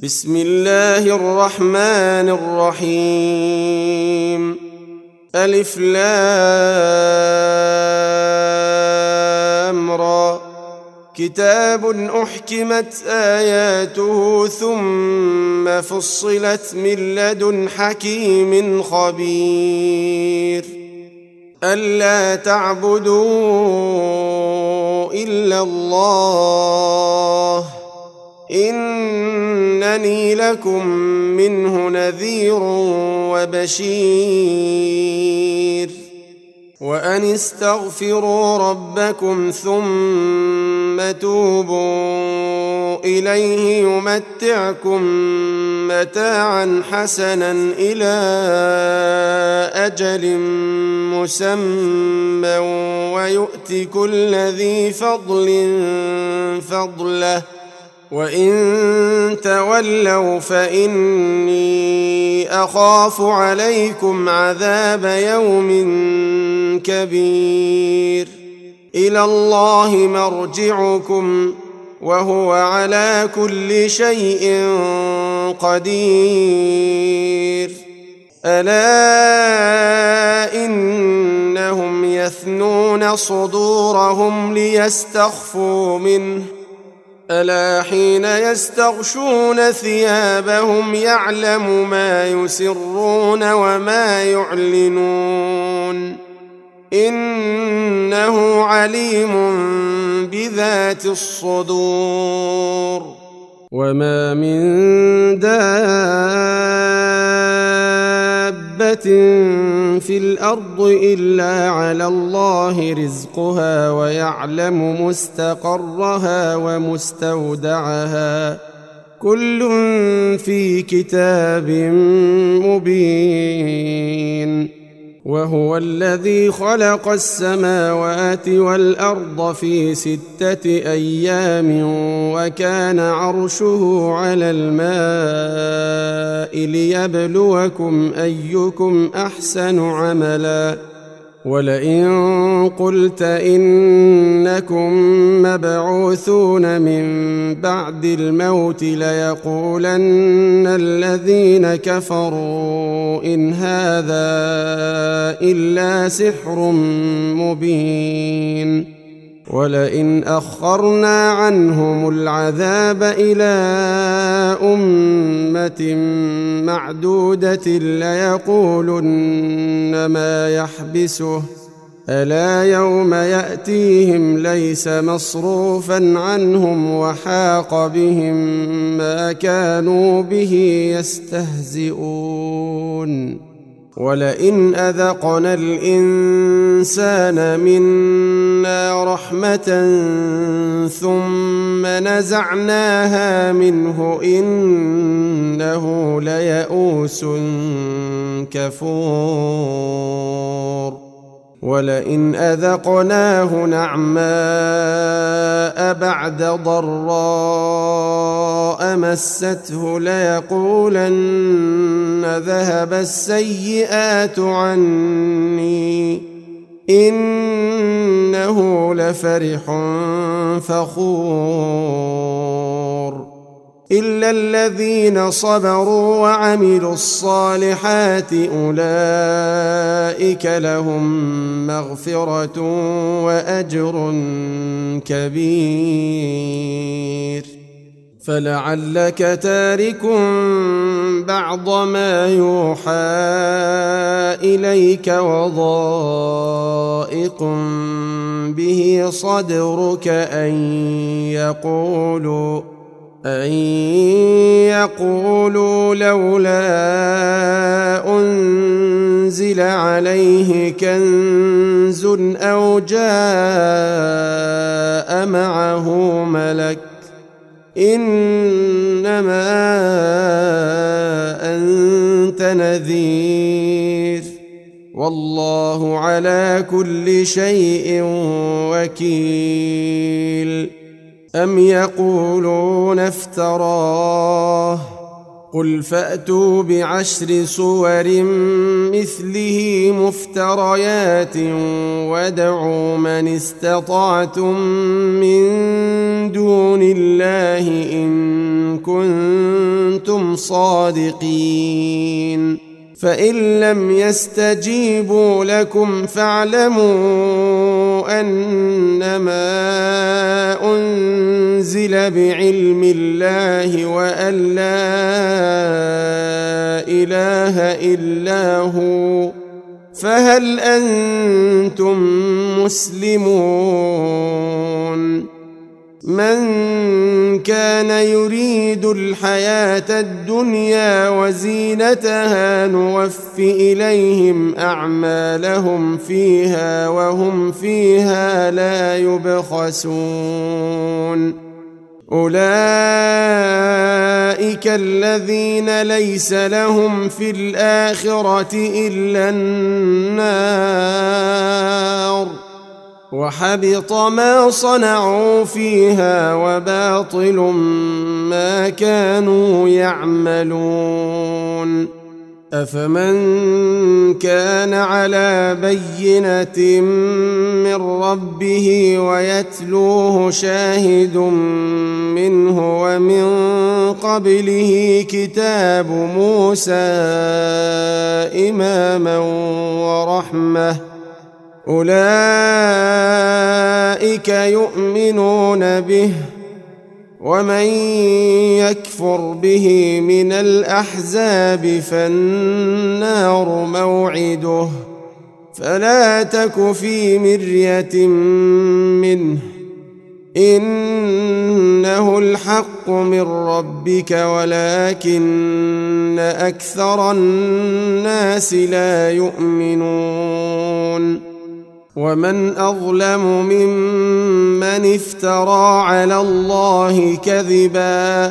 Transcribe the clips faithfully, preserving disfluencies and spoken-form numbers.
بسم الله الرحمن الرحيم. ألف لام را. كتاب أحكمت آياته ثم فصلت من لدن حكيم خبير. ألا تعبدوا إلا الله إنني لكم منه نذير وبشير. وأن استغفروا ربكم ثم توبوا إليه يمتعكم متاعا حسنا إلى أجل مسمى ويؤت كل ذي فضل فضله وإن تولوا فإني أخاف عليكم عذاب يوم كبير. إلى الله مرجعكم وهو على كل شيء قدير. ألا إنهم يثنون صدورهم ليستخفوا منه ألا حين يستغشون ثيابهم يعلم ما يسرون وما يعلنون إنه عليم بذات الصدور. وما من دابة في الأرض إلا على الله رزقها ويعلم مستقرها ومستودعها كل في كتاب مبين. وهو الذي خلق السماوات والأرض في ستة أيام وكان عرشه على الماء ليبلوكم أيكم أحسن عملا. ولئن قلت إنكم مبعوثون من بعد الموت ليقولن الذين كفروا إن هذا إلا سحر مبين. ولئن أخرنا عنهم العذاب إلى أمة معدودة ليقولن ما يحبسه ألا يوم يأتيهم ليس مصروفا عنهم وحاق بهم ما كانوا به يستهزئون. ولئن أذقنا الإنسان منا رحمة ثم نزعناها منه إنه ليئوس كفور. ولئن أذقناه نعماء بعد ضراء مسته ليقولن ذهب السيئات عني إنه لفرح فخور. إلا الذين صبروا وعملوا الصالحات أولئك لهم مغفرة وأجر كبير. فلعلك تارك بعض ما يوحى إليك وضائق به صدرك أن يقولوا أن يقولوا لولا أنزل عليه كنز أو جاء معه ملك إنما أنت نذير والله على كل شيء وكيل. أم يقولون افتراه قل فأتوا بعشر صور مثله مفتريات وادعوا من استطعتم من دون الله إن كنتم صادقين فإن لم يستجيبوا لكم فاعلموا أنما أنزل بعلم الله وأن لا إله إلا هو فهل أنتم مسلمون من كان يريد الحياة الدنيا وزينتها نوف إليهم أعمالهم فيها وهم فيها لا يبخسون أولئك الذين ليس لهم في الآخرة إلا النار وحبط ما صنعوا فيها وباطل ما كانوا يعملون أفمن كان على بينة من ربه ويتلوه شاهد منه ومن قبله كتاب موسى إماما ورحمة أولئك يؤمنون به ومن يكفر به من الأحزاب فالنار موعده فلا تك في مرية منه إنه الحق من ربك ولكن أكثر الناس لا يؤمنون ومن أظلم ممن افترى على الله كذبا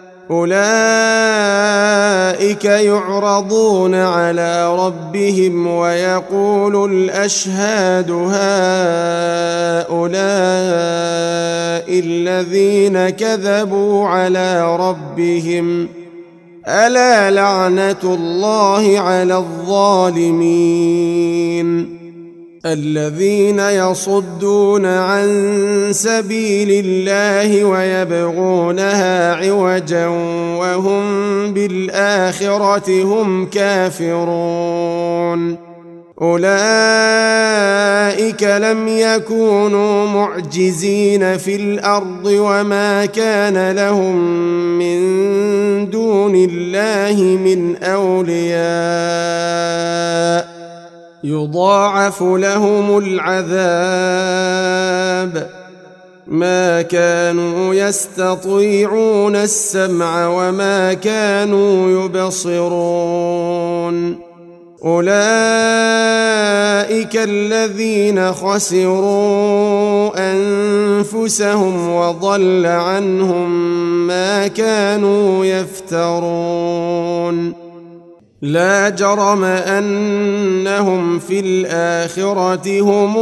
أولئك يعرضون على ربهم ويقول الأشهاد هؤلاء الذين كذبوا على ربهم ألا لعنة الله على الظالمين الذين يصدون عن سبيل الله ويبغونها عوجا وهم بالآخرة هم كافرون أولئك لم يكونوا معجزين في الأرض وما كان لهم من دون الله من أولياء يضاعف لهم العذاب ما كانوا يستطيعون السمع وما كانوا يبصرون أولئك الذين خسروا أنفسهم وضل عنهم ما كانوا يفترون لا جرم أنهم في الآخرة هم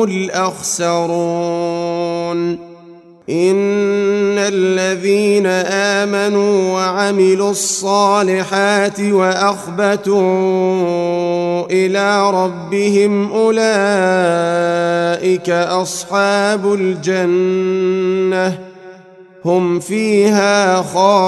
الأخسرون إن الذين آمنوا وعملوا الصالحات وأخبتوا إلى ربهم أولئك أصحاب الجنة هم فيها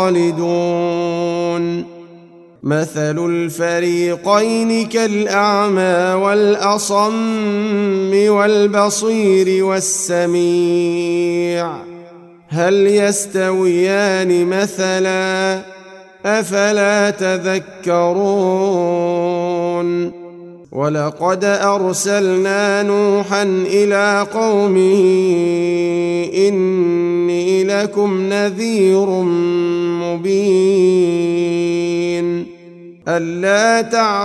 خالدون مثل الفريقين كالأعمى والأصم والبصير والسميع هل يستويان مثلا أفلا تذكرون ولقد أرسلنا نوحا إلى قومه إني لكم نذير مبين ألا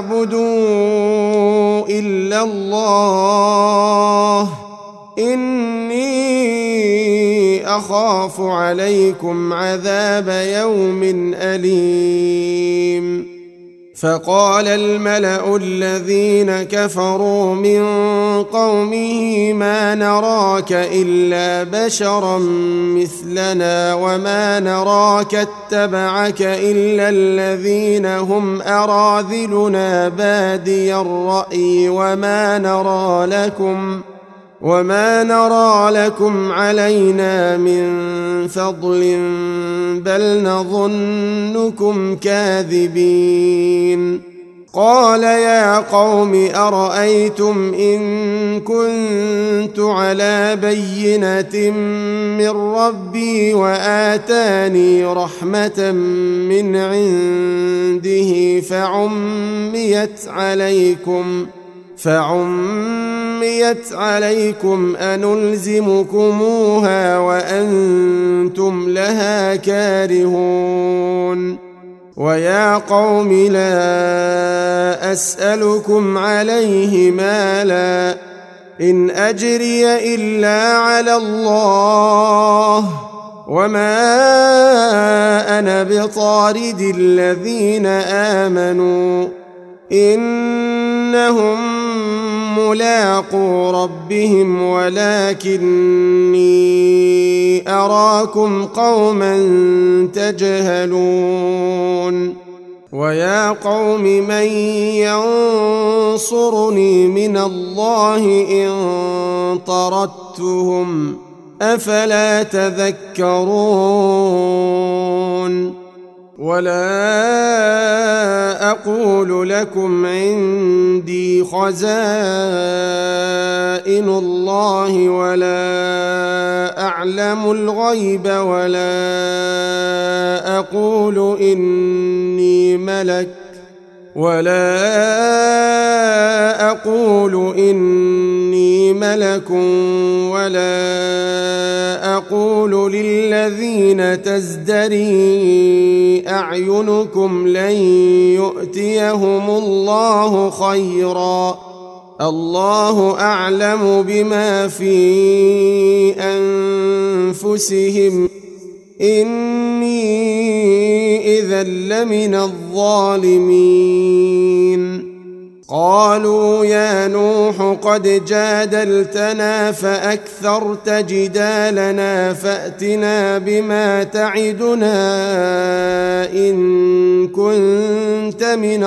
تعبدوا إلا الله إني أخاف عليكم عذاب يوم أليم فقال الملأ الذين كفروا من قومه ما نراك إلا بشرا مثلنا وما نراك اتبعك إلا الذين هم أراذلنا بادي الرأي وما نرى لكم وما نرى لكم علينا من فضل بل نظنكم كاذبين. قال يا قوم أرأيتم إن كنت على بينة من ربي وآتاني رحمة من عنده فعميت عليكم فعميت عليكم أنلزمكموها وأنتم لها كارهون. ويا قوم لا أسألكم عليه مالا إن أجري إلا على الله وما أنا بطارد الذين آمنوا إنهم ملاقو ربهم ولكني أراكم قوما تجهلون. ويا قوم من ينصرني من الله إن طردتهم أفلا تذكرون. ولا أقول لكم عندي خزائن الله ولا أعلم الغيب ولا أقول إني ملك ولا أقول إني ملك ولا أقول للذين تزدري أعينكم لن يؤتيهم الله خيرا الله أعلم بما في أنفسهم إني إذا لمن الظالمين. قالوا يا نوح قد جادلتنا فأكثرت جدالنا فأتنا بما تعدنا إن كنت من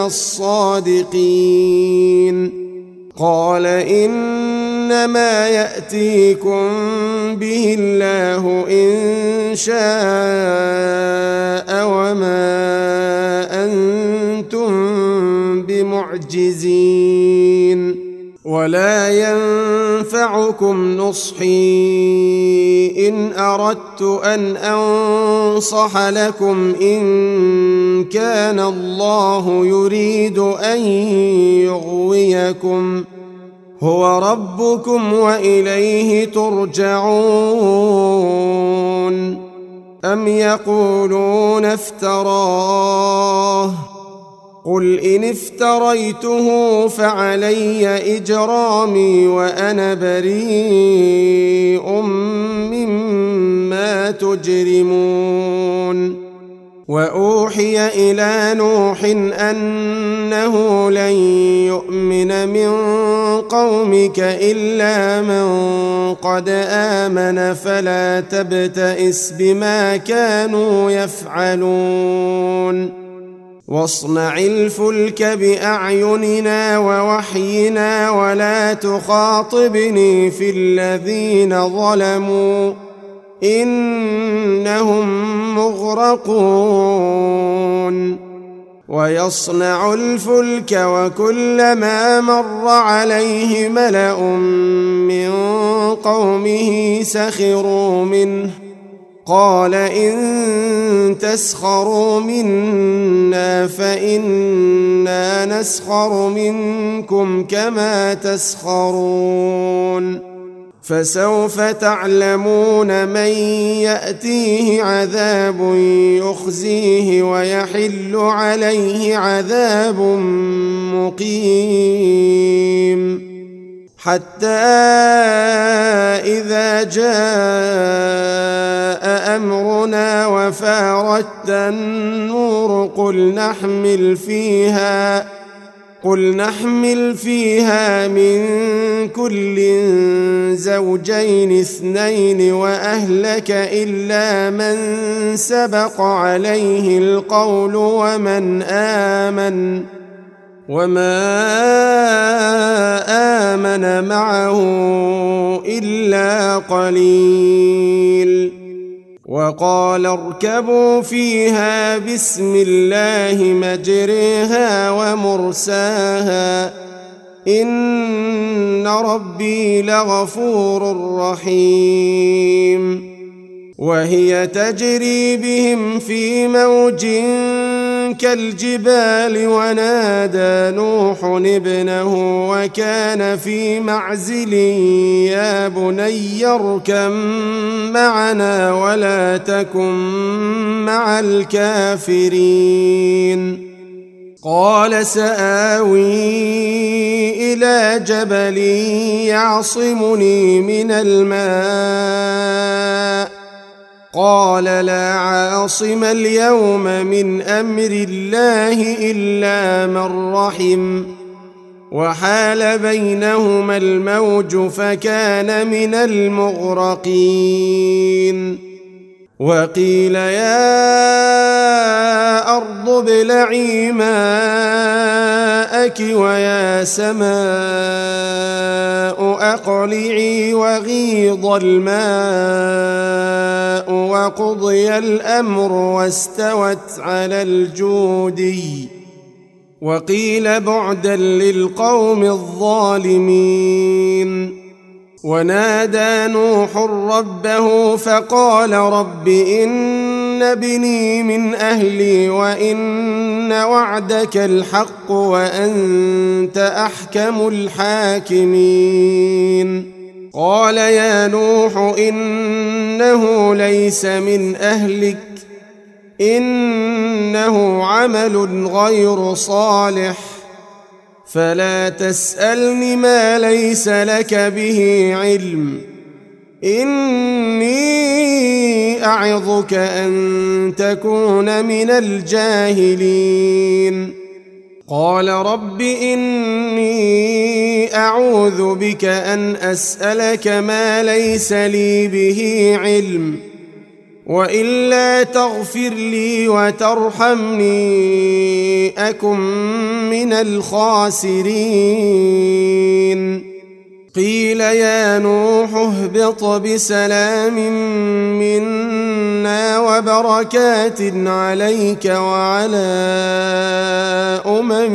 الصادقين. قال إنما يأتيكم به الله إن شاء وما أنتم بمعجزين. ولا ينفعكم نصحي إن أردت أن أنصح لكم إن كان الله يريد أن يغويكم هو ربكم وإليه ترجعون. أم يقولون افتراه قل إن افتريته فعلي إجرامي وأنا بريء مما تجرمون. وأوحي إلى نوح أنه لن يؤمن من قومك إلا من قد آمن فلا تبتئس بما كانوا يفعلون. واصنع الفلك بأعيننا ووحينا ولا تخاطبني في الذين ظلموا إنهم مغرقون. ويصنع الفلك وكلما مر عليه ملأ من قومه سخروا منه قال إن تسخروا منا فإنا نسخر منكم كما تسخرون. فسوف تعلمون من يأتيه عذاب يخزيه ويحل عليه عذاب مقيم. حتى إذا جاء أمرنا وفارت النور قل نحمل فيها قل نحمل فيها من كل زوجين اثنين وأهلك إلا من سبق عليه القول ومن آمن وما آمن معه إلا قليل. وقال اركبوا فيها بسم الله مجريها ومرساها إن ربي لغفور رحيم. وهي تجري بهم في موج كالجبال ونادى نوح ابنه وكان في معزل يا بني اركب معنا ولا تكن مع الكافرين. قال سآوي إلى جبل يعصمني من الماء قال لا عاصم اليوم من أمر الله إلا من رحم وحال بينهما الموج فكان من المغرقين. وقيل يا أرض ابلعي ماءك ويا سماء أقلعي وغيض الماء وقضي الأمر واستوت على الجودي وقيل بعدا للقوم الظالمين. ونادى نوح ربه فقال رب إن ابني من أهلي وإن وعدك الحق وأنت أحكم الحاكمين. قال يا نوح إنه ليس من أهلك إنه عمل غير صالح فلا تسألني ما ليس لك به علم إني أعظك أن تكون من الجاهلين. قال رب إني أعوذ بك أن أسألك ما ليس لي به علم وإلا تغفر لي وترحمني أكن من الخاسرين. قيل يا نوح اهبط بسلام منا وبركات عليك وعلى أمم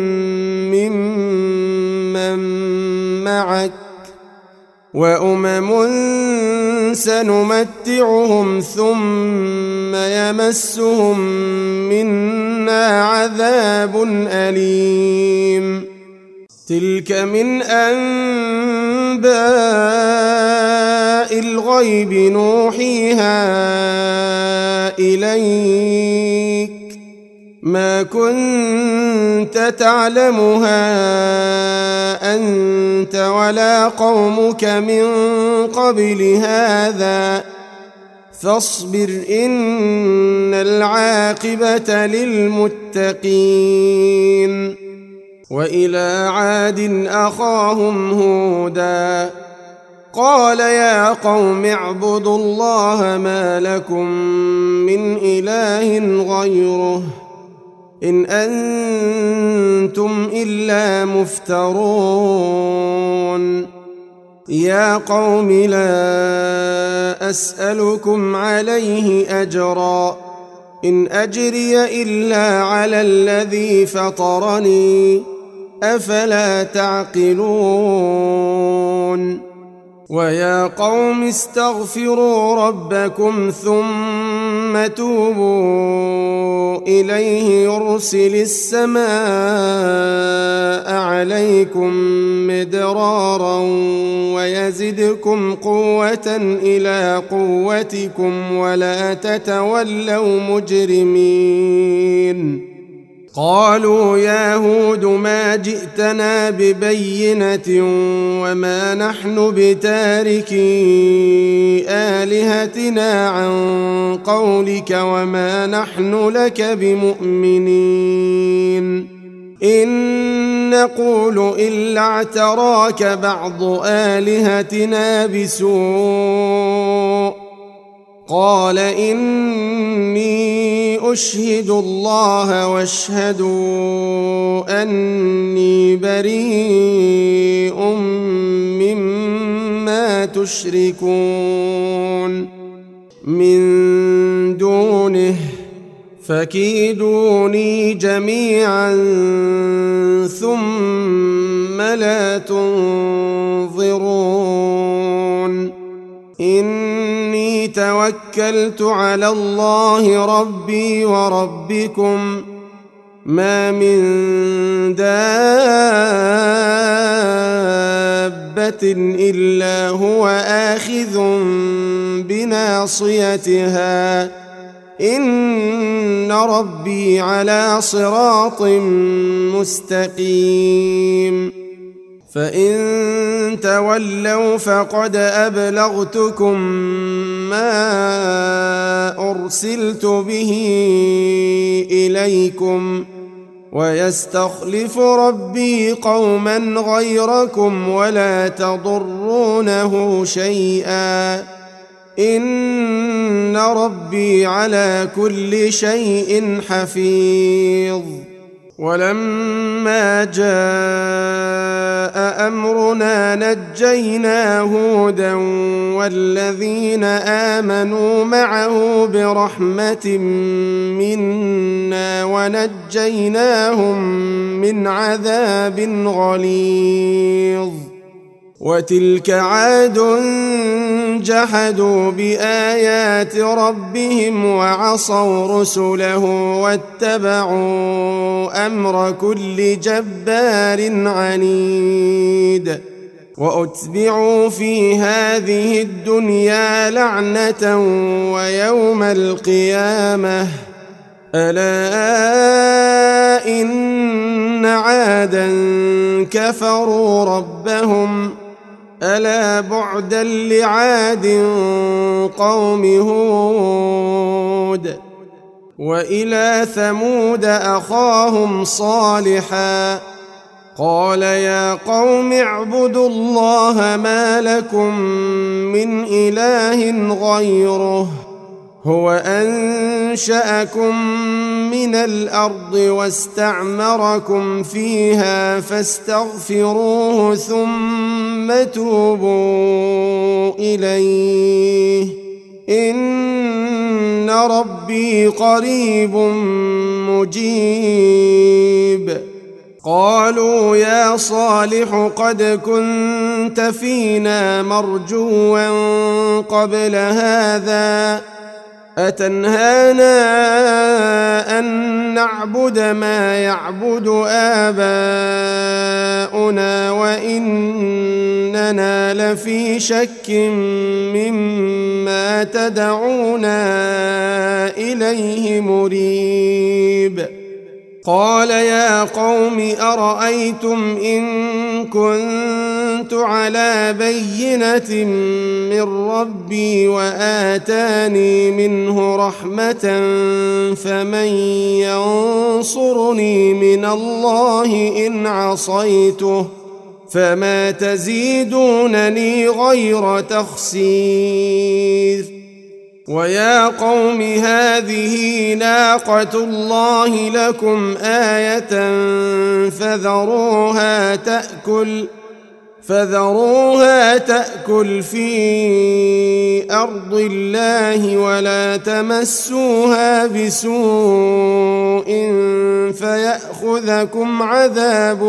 ممن معك وأمم سنمتعهم ثم يمسهم منا عذاب أليم. تلك من أنباء الغيب نوحيها إليك ما كنت تعلمها أنت ولا قومك من قبل هذا فاصبر إن العاقبة للمتقين. وإلى عاد أخاهم هودا قال يا قوم اعبدوا الله ما لكم من إله غيره إن أنتم إلا مفترون. يا قوم لا أسألكم عليه أجرا إن أجري إلا على الذي فطرني أفلا تعقلون. ويا قوم استغفروا ربكم ثم توبوا إليه يرسل السماء عليكم مدرارا ويزدكم قوة إلى قوتكم ولا تتولوا مجرمين. قالوا يا هود ما جئتنا ببينة وما نحن بتاركي آلهتنا عن قولك وما نحن لك بمؤمنين إن نقول إلا اعتراك بعض آلهتنا بسوء قال إني أشهد الله واشهدوا أني بريء مما تشركون من دونه فكيدوني جميعا ثم لا تنظرون إني توكلت على الله ربي وربكم ما من دابة إلا هو آخذ بناصيتها إن ربي على صراط مستقيم فإن تولوا فقد أبلغتكم ما أرسلت به إليكم ويستخلف ربي قوما غيركم ولا تضرونه شيئا إن ربي على كل شيء حفيظ ولما جاء أمرنا نجينا هودا والذين آمنوا معه برحمة منا ونجيناهم من عذاب غليظ وتلك عاد جحدوا بآيات ربهم وعصوا رسله واتبعوا أمر كل جبار عنيد وأتبعوا في هذه الدنيا لعنة ويوم القيامة ألا إن عادا كفروا ربهم ألا بعدا لعاد قوم هود وإلى ثمود أخاهم صالحا قال يا قوم اعبدوا الله ما لكم من إله غيره هو أنشأكم من الأرض واستعمركم فيها فاستغفروه ثم توبوا إليه إن ربي قريب مجيب قالوا يا صالح قد كنت فينا مرجوا قبل هذا أتنهانا أن نعبد ما يعبد آباؤنا وإننا لفي شك مما تدعونا إليه مريب قال يا قوم أرأيتم إن كنت على بينة من ربي وآتاني منه رحمة فمن ينصرني من الله إن عصيته فما تزيدونني غير تخسير ويا قوم هذه ناقة الله لكم آية فذروها تأكل فذروها تأكل في أرض الله ولا تمسوها بسوء فيأخذكم عذاب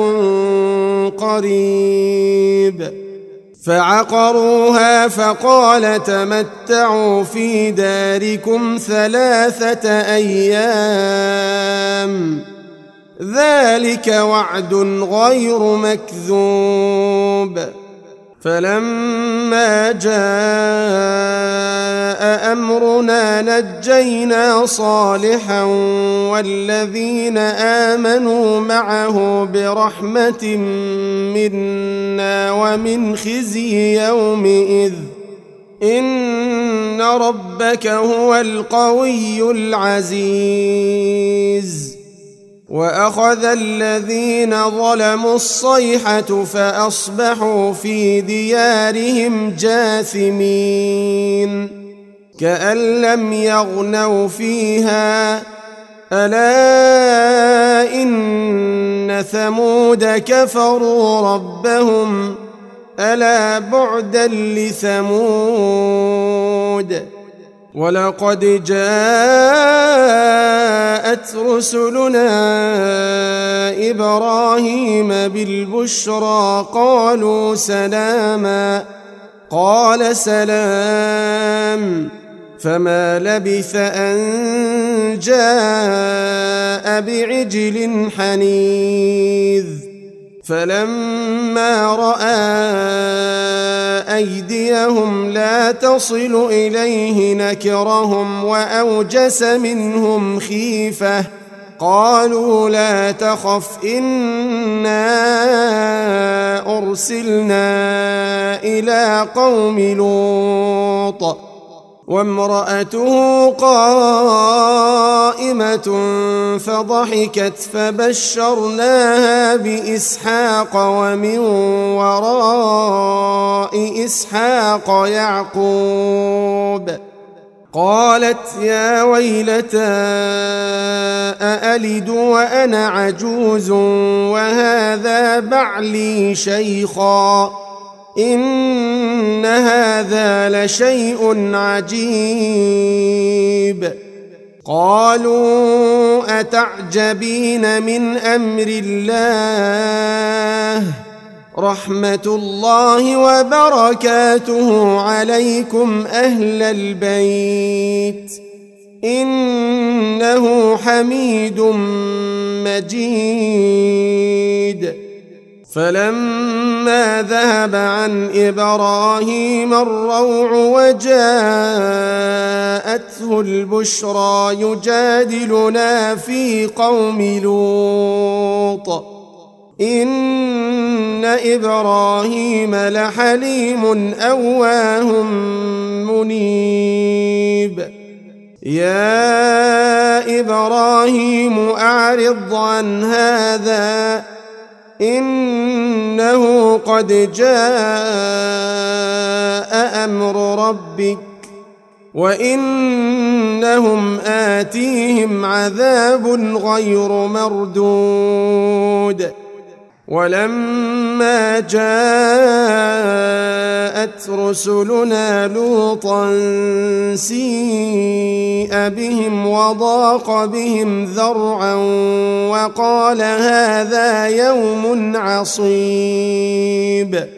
قريب فعقروها فقال تمتعوا في داركم ثلاثة أيام ذلك وعد غير مكذوب فلما جاء أمرنا نجينا صالحا والذين آمنوا معه برحمة منا ومن خزي يومئذ إن ربك هو القوي العزيز. وأخذ الذين ظلموا الصيحة فأصبحوا في ديارهم جاثمين كأن لم يغنوا فيها ألا إن ثمود كفروا ربهم ألا بعدا لثمود. ولقد جاءت رسلنا إبراهيم بالبشرى قالوا سلاما قال سلام فما لبث أن جاء بعجل حنيذ. فلما رأى أيديهم لا تصل إليه نكرهم وأوجس منهم خيفة قالوا لا تخف إنا أرسلنا إلى قوم لوط وامرأته قائمة فضحكت فبشرناها بإسحاق ومن وراء إسحاق يعقوب قالت يا ويلتى أألد وأنا عجوز وهذا بعلي شيخا إن هذا لشيء عجيب. قالوا أتعجبين من أمر الله رحمة الله وبركاته عليكم أهل البيت إنه حميد مجيد. فلما ذهب عن إبراهيم الروع وجاءته البشرى يجادلنا في قوم لوط إن إبراهيم لحليم أواه منيب. يا إبراهيم أعرض عن هذا إنه قد جاء أمر ربك وإنهم آتيهم عذاب غير مردود. ولما جاءت رسلنا لوطا سيء بهم وضاق بهم ذرعا وقال هذا يوم عصيب.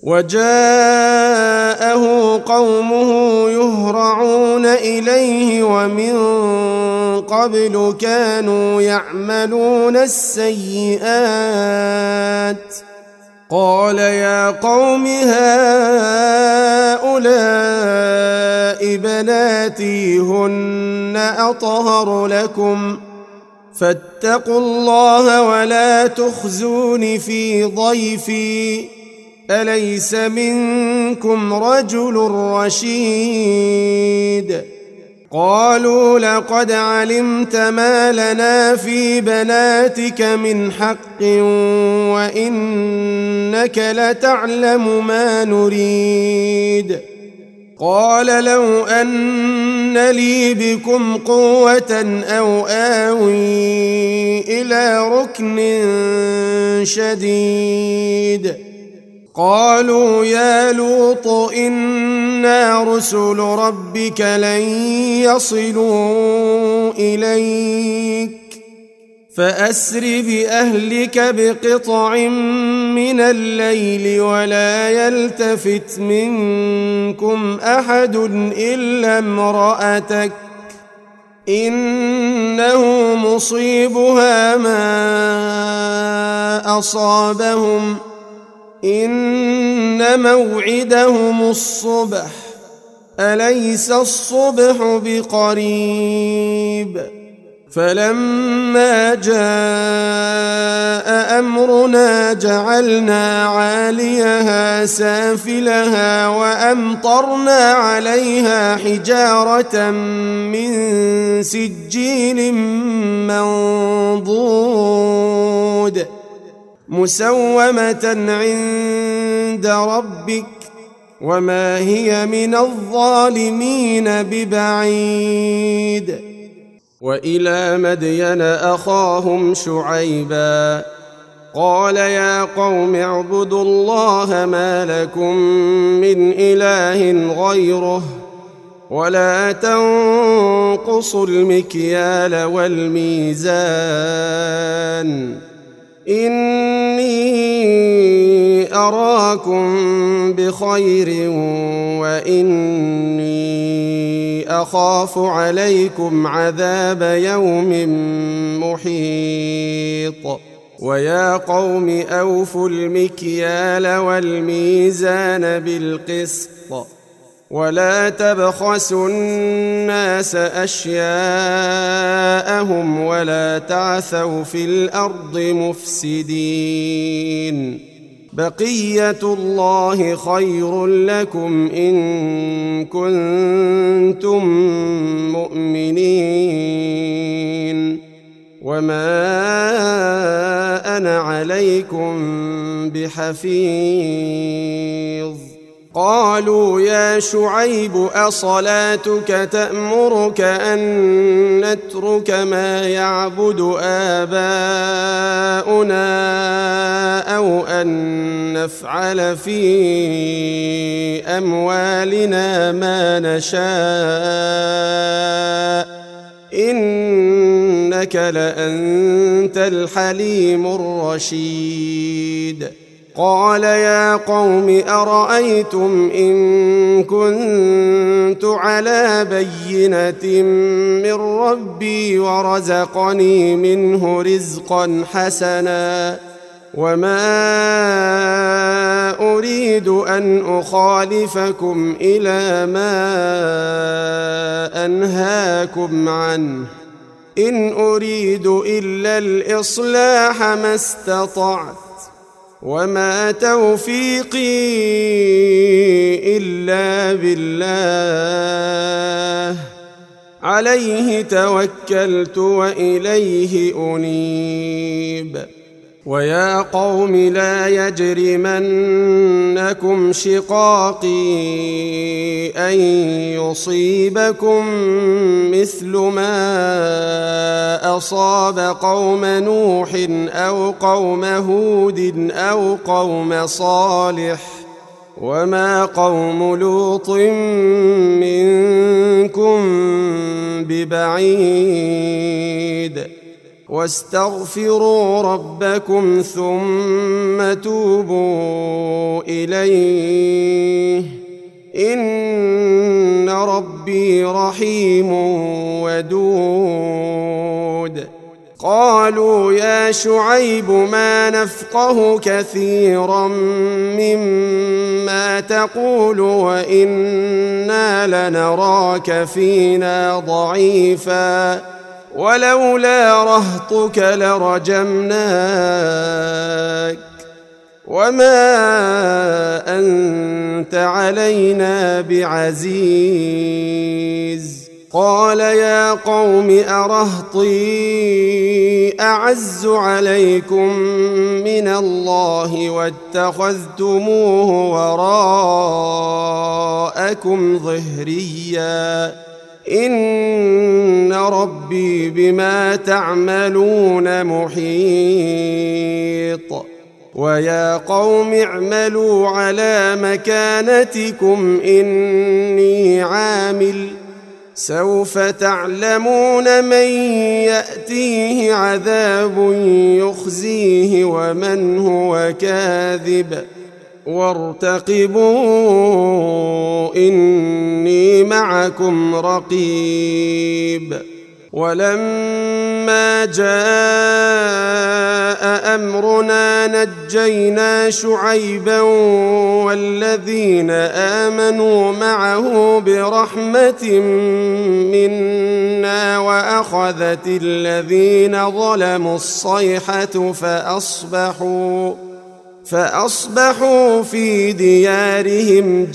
وجاءه قومه يهرعون إليه ومن قبل كانوا يعملون السيئات قال يا قوم هؤلاء بناتي هن أطهر لكم فاتقوا الله ولا تخزون في ضيفي أليس منكم رجل رشيد. قالوا لقد علمت ما لنا في بناتك من حق وإنك لتعلم ما نريد. قال لو أن لي بكم قوة أو آوي إلى ركن شديد. قالوا يا لوط إنا رسل ربك لن يصلوا إليك فأسر بأهلك بقطع من الليل ولا يلتفت منكم أحد إلا امرأتك إنه مصيبها ما أصابهم إن موعدهم الصبح أليس الصبح بقريب فلما جاء أمرنا جعلنا عاليها سافلها وأمطرنا عليها حجارة من سجيل منضود مسومة عند ربك وما هي من الظالمين ببعيد وإلى مدين أخاهم شعيبا قال يا قوم اعبدوا الله ما لكم من إله غيره ولا تنقصوا المكيال والميزان إني أراكم بخير وإني أخاف عليكم عذاب يوم محيط ويا قوم أوفوا المكيال والميزان بالقسط ولا تبخسوا الناس أشياءهم ولا تعثوا في الأرض مفسدين بقية الله خير لكم إن كنتم مؤمنين وما أنا عليكم بحفيظ قالوا يا شعيب أصلاتك تأمرك أن نترك ما يعبد آباؤنا أو أن نفعل في أموالنا ما نشاء إنك لأنت الحليم الرشيد قال يا قوم أرأيتم إن كنت على بينة من ربي ورزقني منه رزقا حسنا وما أريد أن أخالفكم إلى ما أنهاكم عنه إن أريد إلا الإصلاح ما استطعت وما توفيقي إلا بالله عليه توكلت وإليه أنيب ويا قوم لا يجرمنكم شقاقي أن يصيبكم مثل ما أصاب قوم نوح أو قوم هود أو قوم صالح وما قوم لوط منكم ببعيد واستغفروا ربكم ثم توبوا إليه إن ربي رحيم ودود قالوا يا شعيب ما نفقه كثيرا مما تقول وإنا لنراك فينا ضعيفا ولولا رهطك لرجمناك وما أنت علينا بعزيز قال يا قوم أرهطي أعز عليكم من الله واتخذتموه وراءكم ظهريا إن ربي بما تعملون محيط ويا قوم اعملوا على مكانتكم إني عامل سوف تعلمون من يأتيه عذاب يخزيه ومن هو كاذب وارتقبوا إني معكم رقيب ولما جاء أمرنا نجينا شعيبا والذين آمنوا معه برحمة منا وأخذت الذين ظلموا الصيحة فأصبحوا فأصبحوا في ديارهم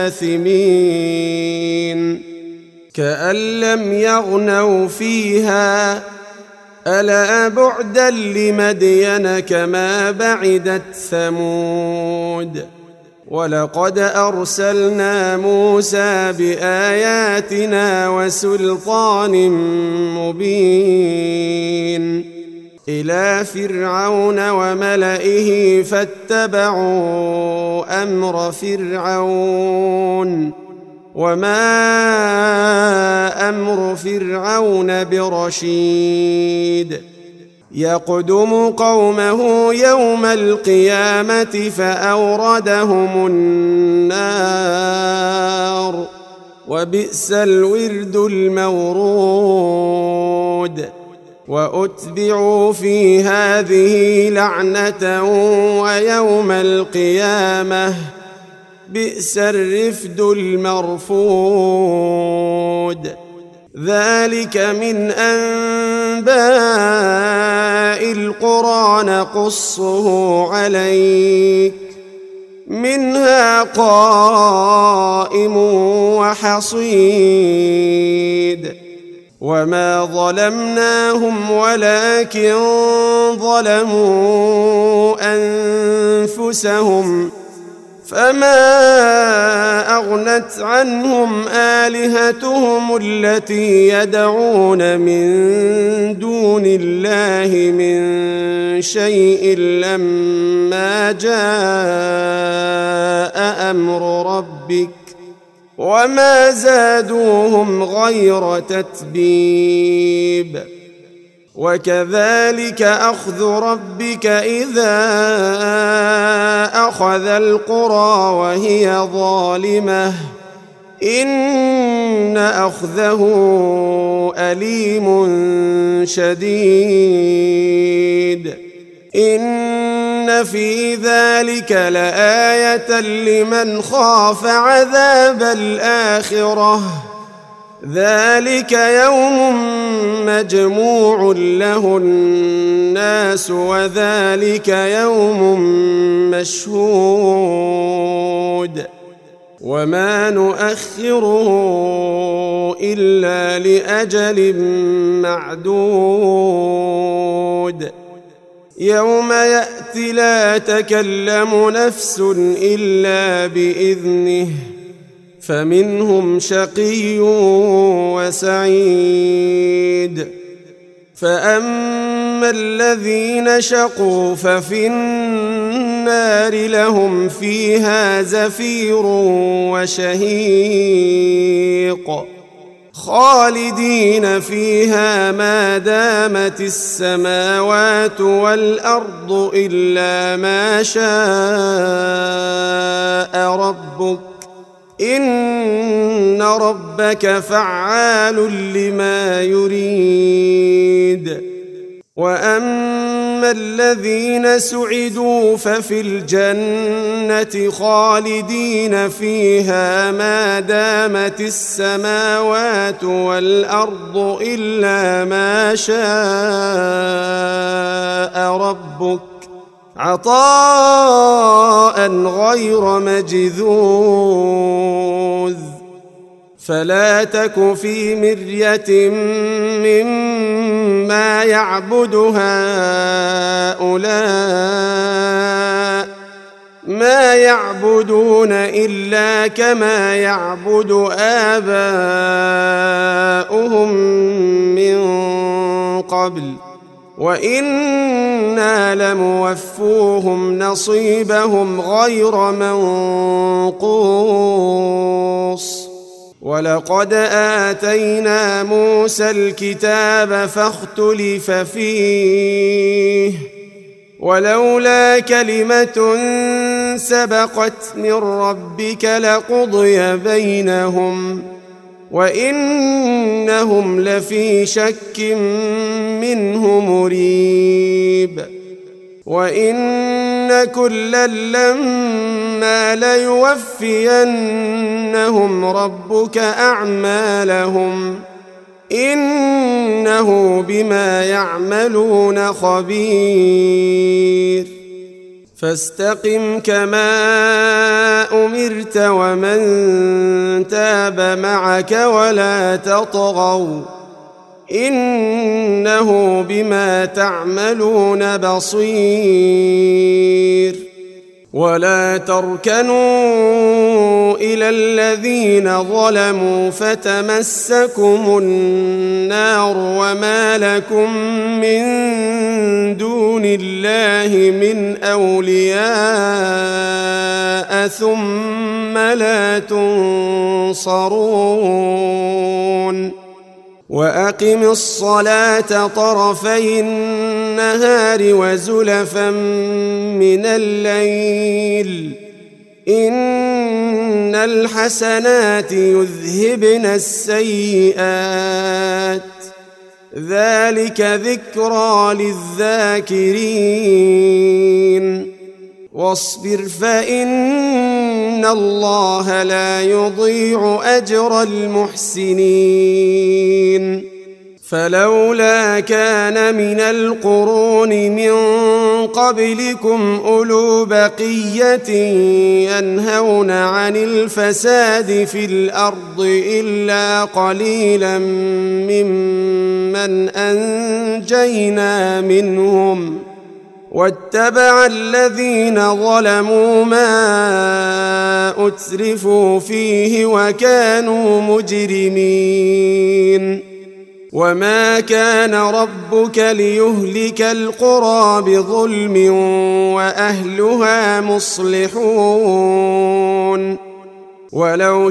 جاثمين كأن لم يغنوا فيها ألا بعدا لمدين كما بعدت ثمود ولقد أرسلنا موسى بآياتنا وسلطان مبين إلى فرعون وملئه فاتبعوا أمر فرعون وما أمر فرعون برشيد يقدم قومه يوم القيامة فأوردهم النار وبئس الورد المورود وأتبعوا في هذه لعنة ويوم القيامة بئس الرفد المرفود ذلك من أنباء القرى نقصه عليك منها قائم وحصيد وما ظلمناهم ولكن ظلموا أنفسهم فما أغنت عنهم آلهتهم التي يدعون من دون الله من شيء لما جاء أمر ربك وما زادوهم غير تتبيب وكذلك أخذ ربك إذا أخذ القرى وهي ظالمة إن أخذه أليم شديد إن في ذلك لآية لمن خاف عذاب الآخرة ذلك يوم مجموع له الناس وذلك يوم مشهود وما نؤخره إلا لأجل معدود يوم يأتي لا تكلم نفس إلا بإذنه فمنهم شقي وسعيد فأما الذين شقوا ففي النار لهم فيها زفير وشهيق خالدين فيها ما دامت السماوات والأرض إلا ما شاء ربك إن ربك فعال لما يريد وأما الذين سعدوا ففي الجنة خالدين فيها ما دامت السماوات والأرض إلا ما شاء ربك عطاء غير مجذوذ فلا تك في مرية مما يعبد هؤلاء ما يعبدون إلا كما يعبد آباؤهم من قبل وإنا لموفوهم نصيبهم غير منقوص ولقد آتينا موسى الكتاب فاختلف فيه ولولا كلمة سبقت من ربك لقضي بينهم وإنهم لفي شك منه مريب وإن كلا لما ليوفينهم ربك أعمالهم إنه بما يعملون خبير فاستقم كما أمرت ومن تاب معك ولا تطغوا إنه بما تعملون بصير ولا تركنوا إلى الذين ظلموا فتمسكم النار وما لكم من دون الله من أولياء ثم لا تنصرون وأقم الصلاة طرفي النهار وزلفا من الليل إن الحسنات يذهبن السيئات ذلك ذكرى للذاكرين واصبر فإن الله لا يضيع أجر المحسنين فلولا كان من القرون من قبلكم أولو بقية ينهون عن الفساد في الأرض إلا قليلا ممن أنجينا منهم واتبع الذين ظلموا ما أترفوا فيه وكانوا مجرمين وما كان ربك ليهلك القرى بظلم وأهلها مصلحون ولو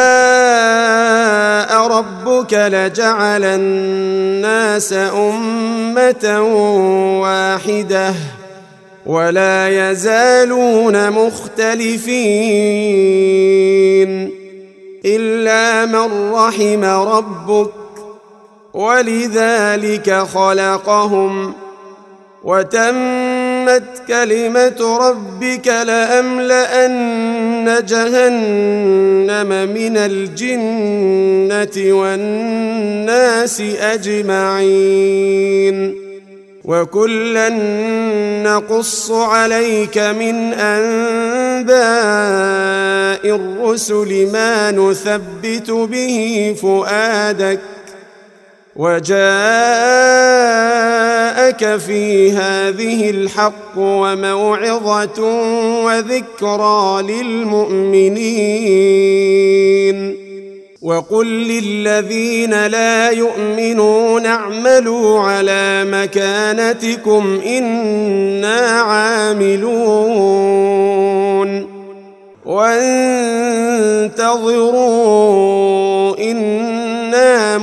شاء ربك لجعل الناس أمة واحدة ولا يزالون مختلفين إلا من رحم ربك ولذلك خلقهم وتمت كلمة ربك لأملأن جهنم من الجنة والناس أجمعين وكلا نقص عليك من أنباء الرسل ما نثبت به فؤادك وجاءك في هذه الحق وموعظة وذكرى للمؤمنين وقل للذين لا يؤمنون اعملوا على مكانتكم إنا عاملون وانتظروا إنا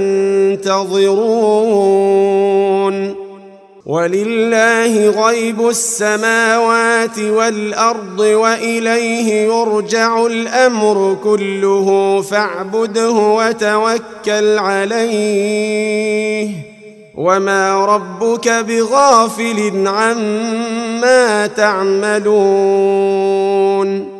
منتظرون ولله غيب السماوات والأرض وإليه يرجع الأمر كله فاعبده وتوكل عليه وما ربك بغافل عما تعملون